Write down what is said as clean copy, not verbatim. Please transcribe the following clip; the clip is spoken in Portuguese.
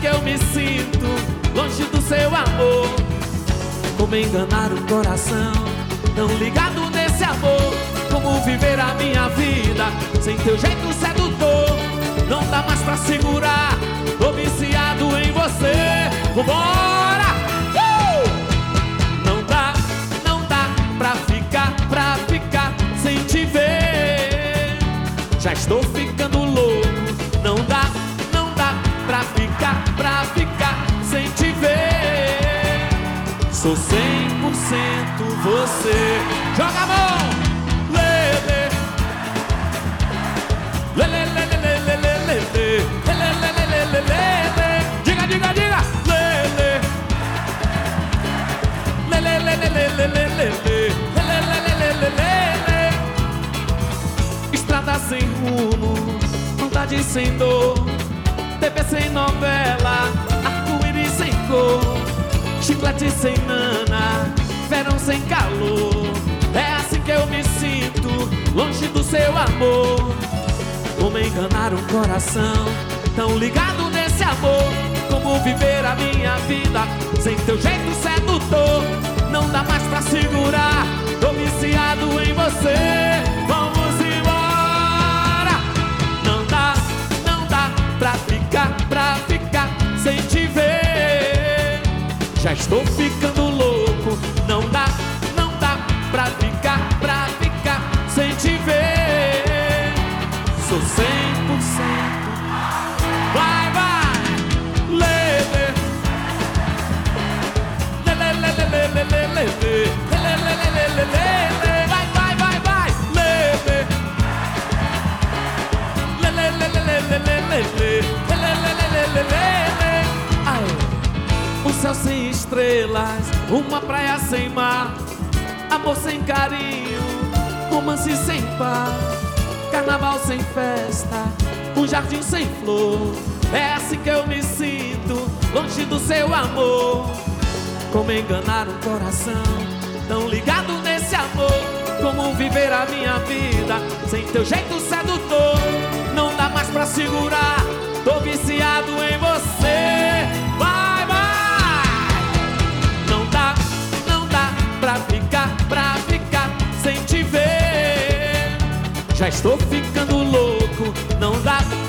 que eu me sinto longe do seu amor. Como enganar o coração tão ligado nesse amor? Como viver a minha vida sem teu jeito sedutor? Não dá mais pra segurar, tô viciado em você. Vambora! Não dá pra ficar sem te ver. Já estou ficando louco. Não dá pra ficar sem te ver. Sou 100% você. Joga a mão! Lele, lele, lele, lele, lele, lele, lele, lele. Diga, diga, diga! Lele, lele, lele, lele, lele, lele, lele. Estrada sem rumo, vontade sem dor, TV sem novela, arco-íris sem cor, chiclete sem nana, verão sem calor. É assim que eu me sinto, longe do seu amor. Como enganar um coração tão ligado nesse amor? Como viver a minha vida sem teu jeito sedutor? Não dá mais pra segurar, tô viciado em você. Vamos embora! Não dá pra ficar sem te ver. Já estou ficando louco. Não dá pra ficar sem te ver. Sou 100%. Vai, vai! Lele, lele, lele, lele, lele, lele, lele, lele. Vai, vai, vai, vai! Lele, lele, lele, lele, lele, lele. Ai. O céu sem estrelas, uma praia sem mar, amor sem carinho, romance sem par, carnaval sem festa, um jardim sem flor. É assim que eu me sinto, longe do seu amor. Como enganar um coração tão ligado nesse amor? Como viver a minha vida sem teu jeito sedutor? Não dá mais pra segurar, tô viciado em você. Vai, vai! Não dá pra ficar sem te ver. Já estou ficando louco. Não dá